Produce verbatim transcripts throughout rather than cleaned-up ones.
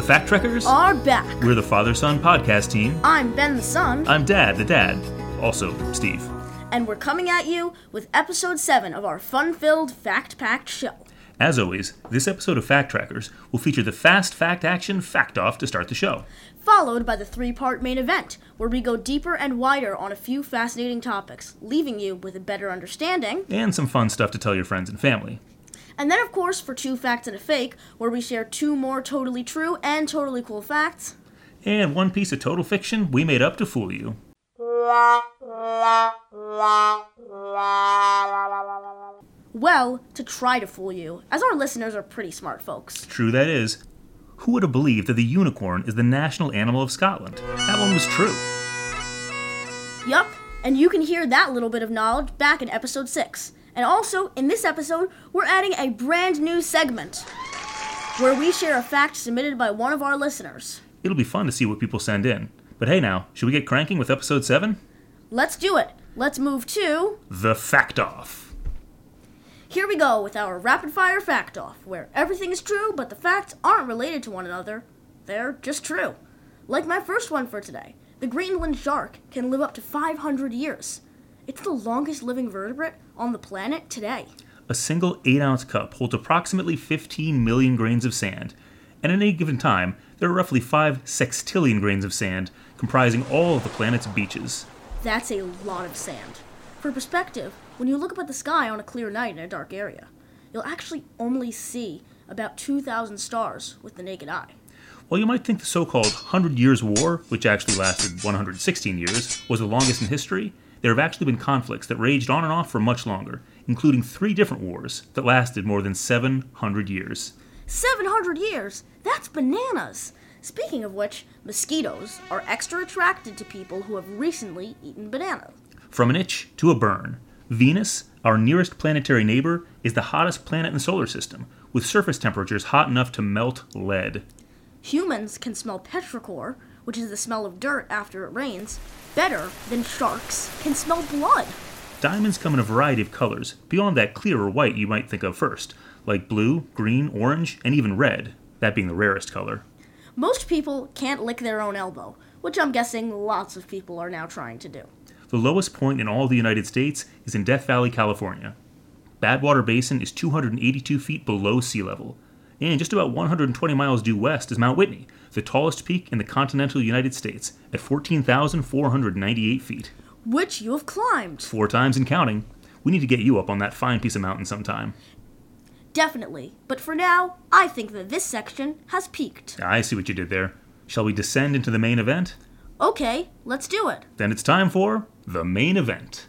Fact Trekkers are back. We're the father-son podcast team. I'm Ben the son. I'm Dad the dad. Also, Steve. And we're coming at you with episode seven of our fun-filled, fact-packed show. As always, this episode of Fact Trekkers will feature the fast fact action fact off to start the show. Followed by the three-part main event, where we go deeper and wider on a few fascinating topics, leaving you with a better understanding. And some fun stuff to tell your friends and family. And then, of course, for Two Facts and a Fake, where we share two more totally true and totally cool facts. And one piece of total fiction we made up to fool you. Well, to try to fool you, as our listeners are pretty smart folks. True that is. Who would have believed that the unicorn is the national animal of Scotland? That one was true. Yup, and you can hear that little bit of knowledge back in episode six. And also, in this episode, we're adding a brand new segment where we share a fact submitted by one of our listeners. It'll be fun to see what people send in. But hey now, should we get cranking with episode seven? Let's do it. Let's move to... The Fact Off. Here we go with our rapid-fire fact off, where everything is true, but the facts aren't related to one another. They're just true. Like my first one for today, the Greenland shark can live up to five hundred years. It's the longest living vertebrate on the planet today. A single eight ounce cup holds approximately fifteen million grains of sand, and at any given time, there are roughly five sextillion grains of sand comprising all of the planet's beaches. That's a lot of sand. For perspective, when you look up at the sky on a clear night in a dark area, you'll actually only see about two thousand stars with the naked eye. While you might think the so-called Hundred Years' War, which actually lasted one hundred sixteen years, was the longest in history, there have actually been conflicts that raged on and off for much longer, including three different wars that lasted more than seven hundred years. seven hundred years? That's bananas! Speaking of which, mosquitoes are extra attracted to people who have recently eaten bananas. From an itch to a burn, Venus, our nearest planetary neighbor, is the hottest planet in the solar system, with surface temperatures hot enough to melt lead. Humans can smell petrichor, which is the smell of dirt after it rains, better than sharks can smell blood. Diamonds come in a variety of colors, beyond that clear or white you might think of first, like blue, green, orange, and even red, that being the rarest color. Most people can't lick their own elbow, which I'm guessing lots of people are now trying to do. The lowest point in all the United States is in Death Valley, California. Badwater Basin is two hundred eighty-two feet below sea level, and just about one hundred twenty miles due west is Mount Whitney, the tallest peak in the continental United States, at fourteen thousand four hundred ninety-eight feet. Which you have climbed. Four times and counting. We need to get you up on that fine piece of mountain sometime. Definitely, but for now, I think that this section has peaked. I see what you did there. Shall we descend into the main event? Okay, let's do it. Then it's time for the main event.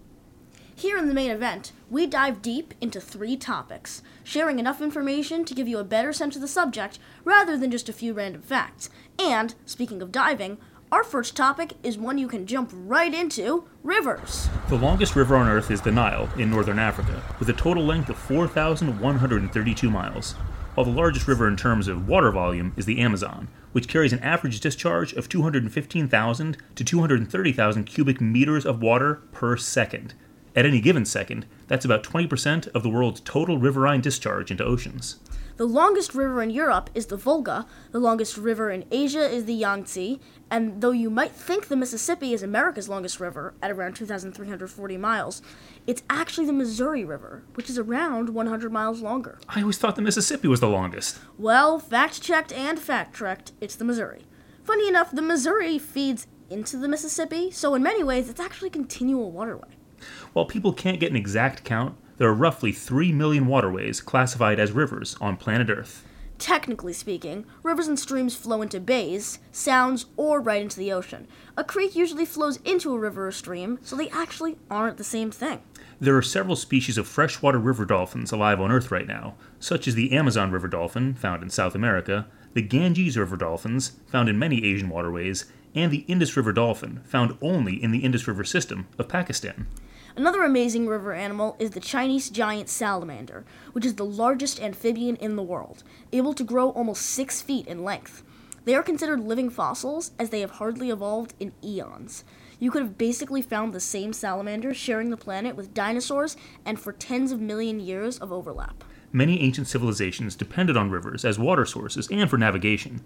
Here in the main event, we dive deep into three topics, sharing enough information to give you a better sense of the subject rather than just a few random facts. And, speaking of diving, our first topic is one you can jump right into, rivers. The longest river on Earth is the Nile in northern Africa, with a total length of four thousand one hundred thirty-two miles, while the largest river in terms of water volume is the Amazon, which carries an average discharge of two hundred fifteen thousand to two hundred thirty thousand cubic meters of water per second. At any given second, that's about twenty percent of the world's total riverine discharge into oceans. The longest river in Europe is the Volga, the longest river in Asia is the Yangtze, and though you might think the Mississippi is America's longest river, at around two thousand three hundred forty miles, it's actually the Missouri River, which is around one hundred miles longer. I always thought the Mississippi was the longest. Well, fact-checked and fact-trekked, it's the Missouri. Funny enough, the Missouri feeds into the Mississippi, so in many ways, it's actually a continual waterway. While people can't get an exact count, there are roughly three million waterways classified as rivers on planet Earth. Technically speaking, rivers and streams flow into bays, sounds, or right into the ocean. A creek usually flows into a river or stream, so they actually aren't the same thing. There are several species of freshwater river dolphins alive on Earth right now, such as the Amazon river dolphin, found in South America, the Ganges river dolphins, found in many Asian waterways, and the Indus River dolphin, found only in the Indus River system of Pakistan. Another amazing river animal is the Chinese giant salamander, which is the largest amphibian in the world, able to grow almost six feet in length. They are considered living fossils as they have hardly evolved in eons. You could have basically found the same salamander sharing the planet with dinosaurs and for tens of million years of overlap. Many ancient civilizations depended on rivers as water sources and for navigation.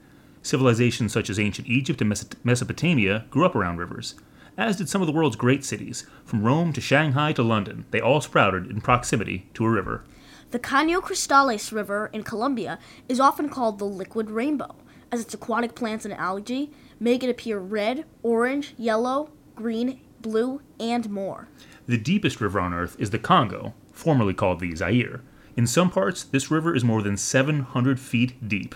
Civilizations such as ancient Egypt and Mes- Mesopotamia grew up around rivers, as did some of the world's great cities. From Rome to Shanghai to London, they all sprouted in proximity to a river. The Caño Cristales River in Colombia is often called the liquid rainbow, as its aquatic plants and algae make it appear red, orange, yellow, green, blue, and more. The deepest river on Earth is the Congo, formerly called the Zaire. In some parts, this river is more than seven hundred feet deep.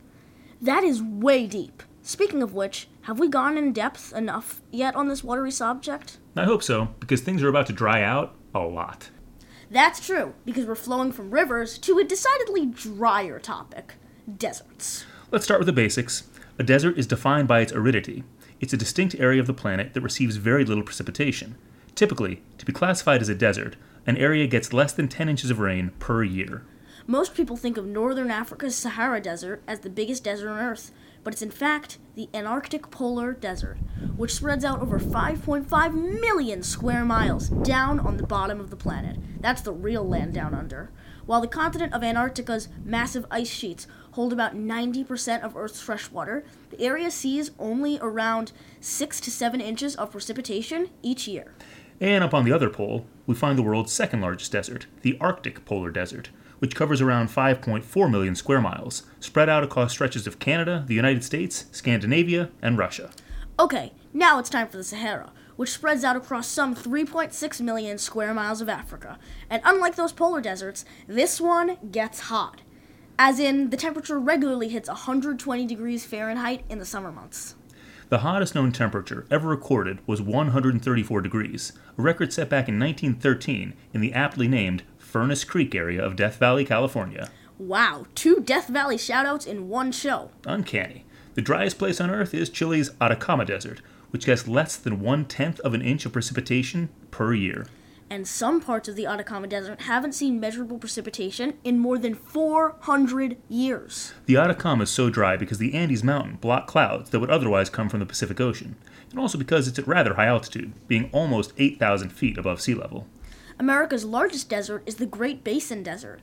That is way deep. Speaking of which, have we gone in depth enough yet on this watery subject? I hope so, because things are about to dry out a lot. That's true, because we're flowing from rivers to a decidedly drier topic, deserts. Let's start with the basics. A desert is defined by its aridity. It's a distinct area of the planet that receives very little precipitation. Typically, to be classified as a desert, an area gets less than ten inches of rain per year. Most people think of northern Africa's Sahara Desert as the biggest desert on Earth, but it's in fact the Antarctic Polar Desert, which spreads out over five point five million square miles down on the bottom of the planet. That's the real land down under. While the continent of Antarctica's massive ice sheets hold about ninety percent of Earth's fresh water, the area sees only around six to seven inches of precipitation each year. And up on the other pole, we find the world's second largest desert, the Arctic Polar Desert, which covers around five point four million square miles, spread out across stretches of Canada, the United States, Scandinavia, and Russia. Okay, now it's time for the Sahara, which spreads out across some three point six million square miles of Africa. And unlike those polar deserts, this one gets hot. As in, the temperature regularly hits one hundred twenty degrees Fahrenheit in the summer months. The hottest known temperature ever recorded was one hundred thirty-four degrees, a record set back in nineteen thirteen in the aptly named Furnace Creek area of Death Valley, California. Wow, two Death Valley shoutouts in one show. Uncanny. The driest place on Earth is Chile's Atacama Desert, which gets less than one-tenth of an inch of precipitation per year. And some parts of the Atacama Desert haven't seen measurable precipitation in more than four hundred years. The Atacama is so dry because the Andes Mountain block clouds that would otherwise come from the Pacific Ocean, and also because it's at rather high altitude, being almost eight thousand feet above sea level. America's largest desert is the Great Basin Desert,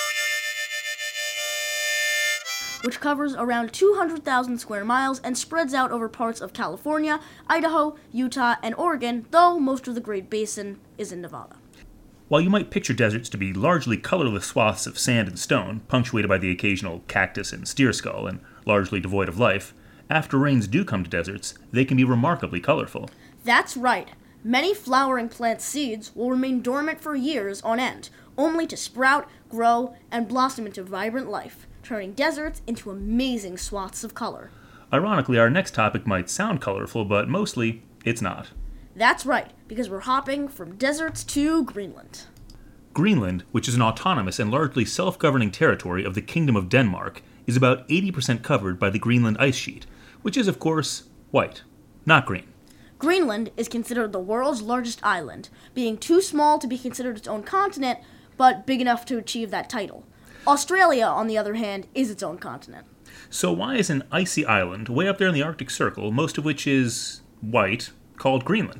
which covers around two hundred thousand square miles and spreads out over parts of California, Idaho, Utah, and Oregon, though most of the Great Basin is in Nevada. While you might picture deserts to be largely colorless swaths of sand and stone, punctuated by the occasional cactus and steer skull, and largely devoid of life, after rains do come to deserts, they can be remarkably colorful. That's right. Many flowering plant seeds will remain dormant for years on end, only to sprout, grow, and blossom into vibrant life, turning deserts into amazing swaths of color. Ironically, our next topic might sound colorful, but mostly, it's not. That's right, because we're hopping from deserts to Greenland. Greenland, which is an autonomous and largely self-governing territory of the Kingdom of Denmark, is about eighty percent covered by the Greenland ice sheet, which is, of course, white, not green. Greenland is considered the world's largest island, being too small to be considered its own continent, but big enough to achieve that title. Australia, on the other hand, is its own continent. So why is an icy island way up there in the Arctic Circle, most of which is white, called Greenland?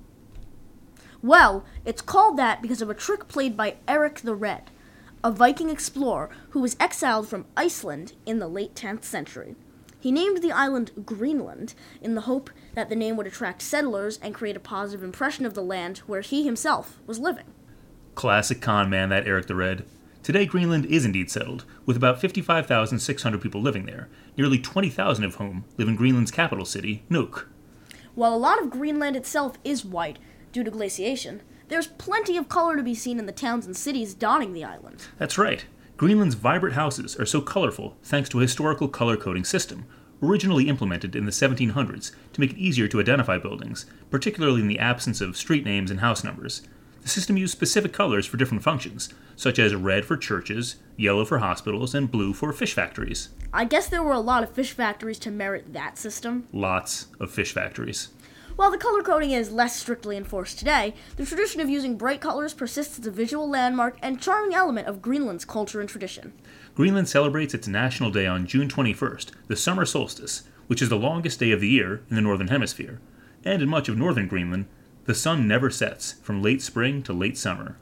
Well, it's called that because of a trick played by Eric the Red, a Viking explorer who was exiled from Iceland in the late tenth century. He named the island Greenland in the hope that the name would attract settlers and create a positive impression of the land where he himself was living. Classic con man, that Eric the Red. Today, Greenland is indeed settled, with about fifty-five thousand six hundred people living there, nearly twenty thousand of whom live in Greenland's capital city, Nuuk. While a lot of Greenland itself is white due to glaciation, there's plenty of color to be seen in the towns and cities dotting the island. That's right. Greenland's vibrant houses are so colorful thanks to a historical color-coding system, originally implemented in the seventeen hundreds to make it easier to identify buildings, particularly in the absence of street names and house numbers. The system used specific colors for different functions, such as red for churches, yellow for hospitals, and blue for fish factories. I guess there were a lot of fish factories to merit that system. Lots of fish factories. While the color coding is less strictly enforced today, the tradition of using bright colors persists as a visual landmark and charming element of Greenland's culture and tradition. Greenland celebrates its National Day on June twenty-first, the summer solstice, which is the longest day of the year in the Northern Hemisphere. And in much of northern Greenland, the sun never sets from late spring to late summer.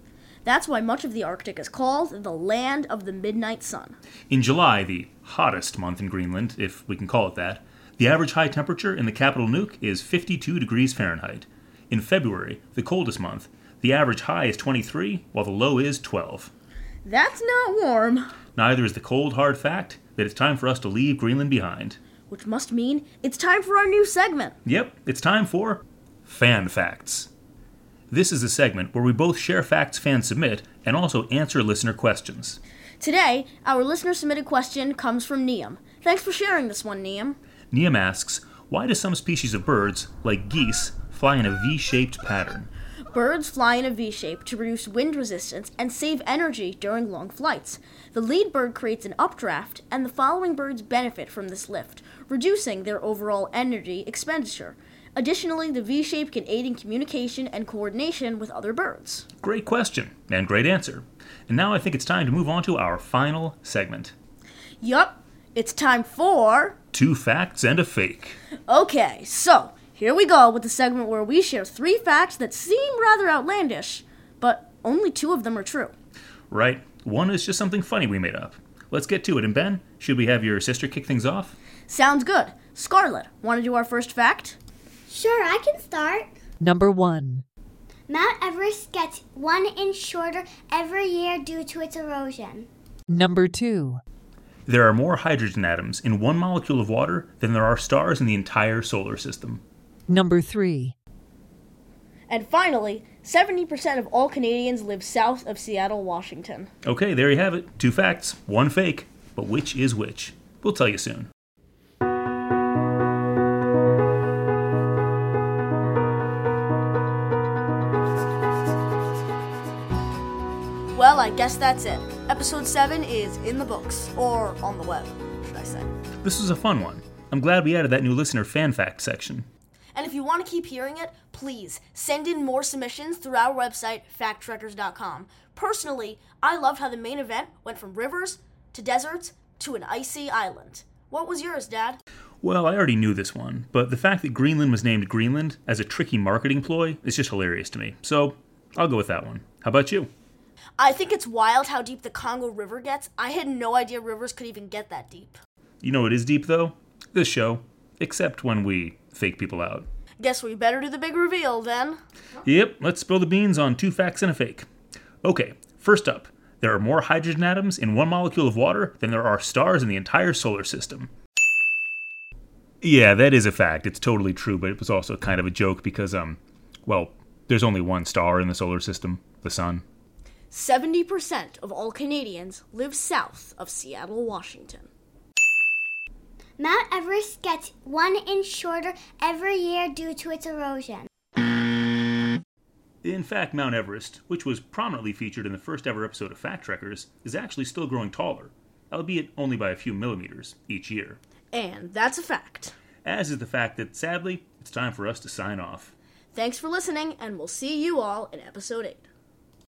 That's why much of the Arctic is called the land of the midnight sun. In July, the hottest month in Greenland, if we can call it that, the average high temperature in the capital Nuuk is fifty-two degrees Fahrenheit. In February, the coldest month, the average high is twenty-three, while the low is twelve. That's not warm. Neither is the cold, hard fact that it's time for us to leave Greenland behind. Which must mean it's time for our new segment. Yep, it's time for Fan Facts. This is a segment where we both share facts fans submit and also answer listener questions. Today, our listener-submitted question comes from Niam. Thanks for sharing this one, Niam. Niam asks, why do some species of birds, like geese, fly in a V-shaped pattern? Birds fly in a V-shape to reduce wind resistance and save energy during long flights. The lead bird creates an updraft, and the following birds benefit from this lift, reducing their overall energy expenditure. Additionally, the V-shape can aid in communication and coordination with other birds. Great question, and great answer. And now I think it's time to move on to our final segment. Yup, it's time for... Two facts and a fake. Okay, so here we go with the segment where we share three facts that seem rather outlandish, but only two of them are true. Right. One is just something funny we made up. Let's get to it. And Ben, should we have your sister kick things off? Sounds good. Scarlett, want to do our first fact? Sure, I can start. Number one. Mount Everest gets one inch shorter every year due to its erosion. Number two. There are more hydrogen atoms in one molecule of water than there are stars in the entire solar system. Number three. And finally, seventy percent of all Canadians live south of Seattle, Washington. Okay, there you have it. Two facts, one fake. But which is which? We'll tell you soon. Well, I guess that's it. Episode seven is in the books, or on the web, should I say. This was a fun one. I'm glad we added that new listener fan fact section. And if you want to keep hearing it, please send in more submissions through our website, fact trekkers dot com. Personally, I loved how the main event went from rivers to deserts to an icy island. What was yours, Dad? Well, I already knew this one, but the fact that Greenland was named Greenland as a tricky marketing ploy is just hilarious to me. So, I'll go with that one. How about you? I think it's wild how deep the Congo River gets. I had no idea rivers could even get that deep. You know what is deep, though? This show. Except when we fake people out. Guess we better do the big reveal, then. Yep, let's spill the beans on two facts and a fake. Okay, first up. There are more hydrogen atoms in one molecule of water than there are stars in the entire solar system. Yeah, that is a fact. It's totally true, but it was also kind of a joke because, um, well, there's only one star in the solar system, the sun. seventy percent of all Canadians live south of Seattle, Washington. Mount Everest gets one inch shorter every year due to its erosion. In fact, Mount Everest, which was prominently featured in the first ever episode of Fact Trekkers, is actually still growing taller, albeit only by a few millimeters each year. And that's a fact. As is the fact that, sadly, it's time for us to sign off. Thanks for listening, and we'll see you all in episode eight.